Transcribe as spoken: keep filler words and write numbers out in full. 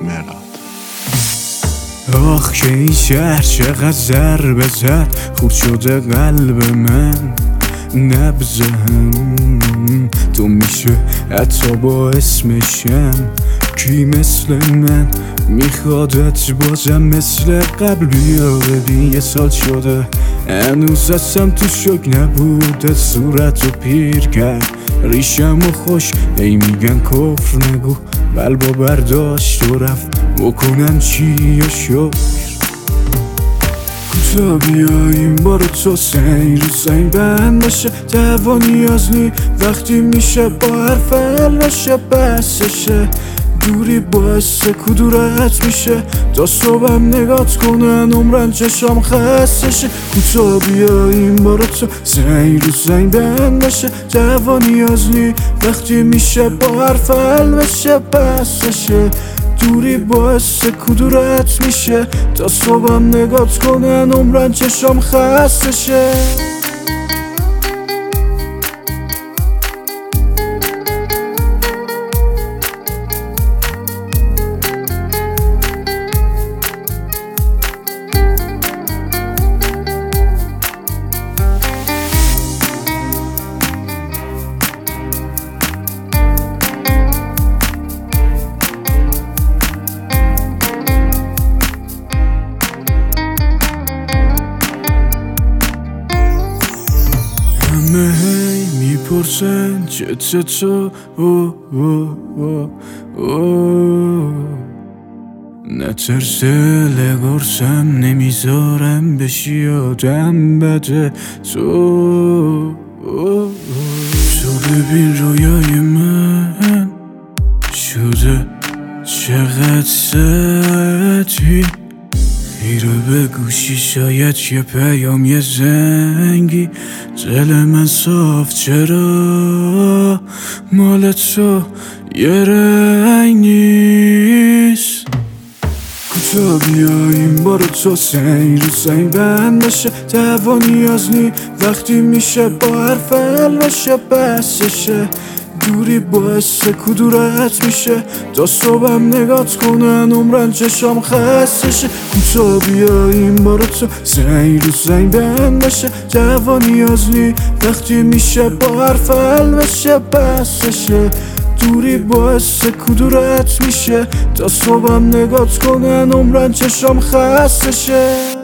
مراد. آخ که این شهر چقدر ضربه زد، خورد شده قلب من نبزم. تو میشه حتی با اسمشم، کی مثل من میخوادت بازم مثل قبل؟ بیا ببین یه سال شده هنوز هستم تو شک نبوده، صورتو پیر کرد ریشم و خوش ای میگن کفر نگو، قلبا برداشت و رفت بکنم چی یا شکر. کوتا بیاییم بارو تو سنگ رو سنگ بند بشه، دعوا نیاز نی وقتی میشه با حرف حل بشه. بسشه دوری باعث کدورت میشه، تا صبحم نگات کنن عمرن چشام خستشه. کوتا بیاییم بارو تو سنگ رو سنگ بند بشه، دعوا نیاز نی وقتی میشه با حرف حل بشه. بسشه دوری باعث کدورت میشه، تا صبحم نگات کنن عمرن چشام خستشه. همه هی میپرسن چه تو او او او او نترس لگرسم نمیذارم بشی آدم بده. تو تو ببین رویای من شده چقدر سطحی، خیره به گوشی شاید یه پیام یه زنگی، دل من صاف چرا مال تو یه رنگ نیست. کوتا بیاییم بارو تو سنگ رو سنگ بند بشه، دعوا نیاز نی وقتی میشه با حرف حل بشه. بسشه دوری باعث کدورت میشه، تا صبحم نگات کنن عمرن چشام خستشه. کوتا بیاییم بارو تو سنگ رو سنگ بند بشه، دعوا نیاز نی وقتی میشه با حرف حل بشه. بسشه دوری باعث کدورت میشه، تا صبحم نگات کنن عمرن چشام خستشه.